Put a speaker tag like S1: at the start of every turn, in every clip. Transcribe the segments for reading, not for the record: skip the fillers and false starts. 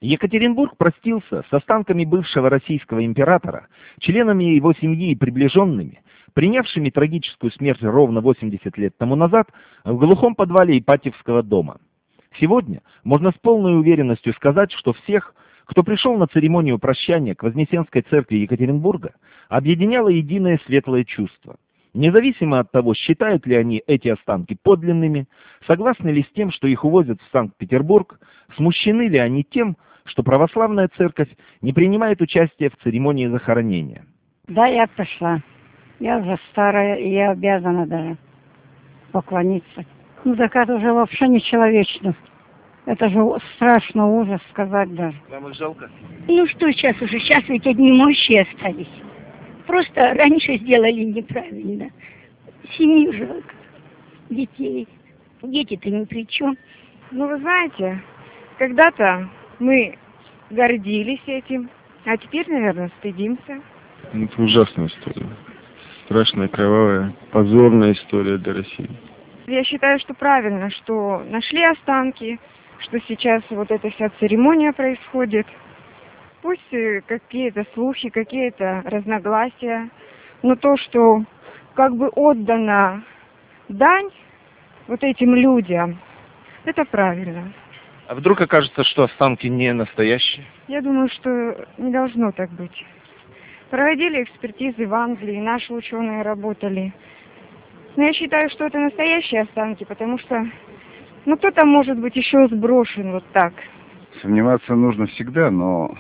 S1: Екатеринбург простился с останками бывшего российского императора, членами его семьи и приближенными, принявшими трагическую смерть ровно 80 лет тому назад в глухом подвале Ипатьевского дома. Сегодня можно с полной уверенностью сказать, что всех, кто пришел на церемонию прощания к Вознесенской церкви Екатеринбурга, объединяло единое светлое чувство. Независимо от того, считают ли они эти останки подлинными, согласны ли с тем, что их увозят в Санкт-Петербург, смущены ли они тем, что православная церковь не принимает участия в церемонии захоронения.
S2: Да, я пришла. Я уже старая, и я обязана даже поклониться. Ну так это уже вообще нечеловечно. Это же страшно, ужас сказать даже.
S1: Вам их жалко?
S3: Ну что сейчас уже? Сейчас ведь одни мощи остались. Просто раньше сделали неправильно. Семью жалко. Детей. Дети-то ни при чем.
S4: Ну, вы знаете, когда-то мы гордились этим, а теперь, наверное, стыдимся.
S5: Это ужасная история. Страшная, кровавая, позорная история для России.
S4: Я считаю, что правильно, что нашли останки, что сейчас вот эта вся церемония происходит. Пусть какие-то слухи, какие-то разногласия, но то, что как бы отдана дань вот этим людям, это правильно.
S1: А вдруг окажется, что останки не настоящие?
S4: Я думаю, что не должно так быть. Проводили экспертизы в Англии, наши ученые работали. Но я считаю, что это настоящие останки, потому что, ну, кто-то может быть еще сброшен вот так.
S6: Сомневаться нужно всегда, но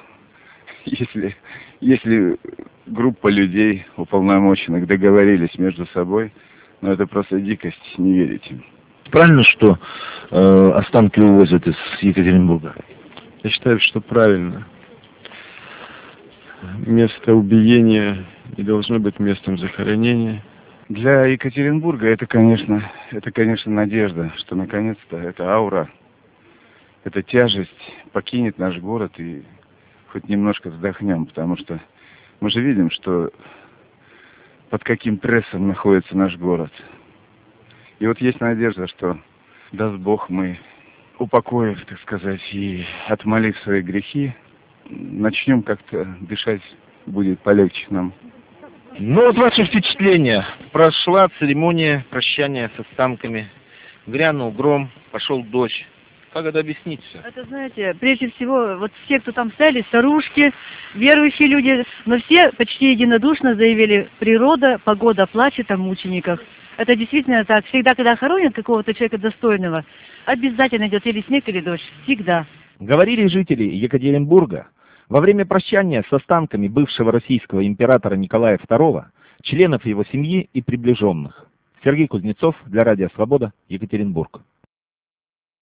S6: если группа людей, уполномоченных, договорились между собой, ну, это просто дикость, не верить им.
S1: Правильно, что останки увозят из Екатеринбурга?
S5: Я считаю, что правильно. Место убиения не должно быть местом захоронения.
S6: Для Екатеринбурга это, конечно, надежда, что наконец-то эта аура, эта тяжесть покинет наш город и хоть немножко вздохнем, потому что мы же видим, что под каким прессом находится наш город. И вот есть надежда, что, даст Бог, мы, упокоив, так сказать, и отмолив свои грехи, начнем как-то дышать, будет полегче нам.
S1: Ну вот ваши впечатления. Прошла церемония прощания с останками. Грянул гром, пошел дождь. Как это объяснить все?
S7: Это, знаете, прежде всего, вот все, кто там стояли, старушки, верующие люди, но все почти единодушно заявили: природа, погода плачет о мучениках. Это действительно так. Всегда, когда хоронят какого-то человека достойного, обязательно идет или снег, или дождь. Всегда.
S1: Говорили жители Екатеринбурга во время прощания с останками бывшего российского императора Николая II, членов его семьи и приближенных. Сергей Кузнецов для Радио Свобода, Екатеринбург.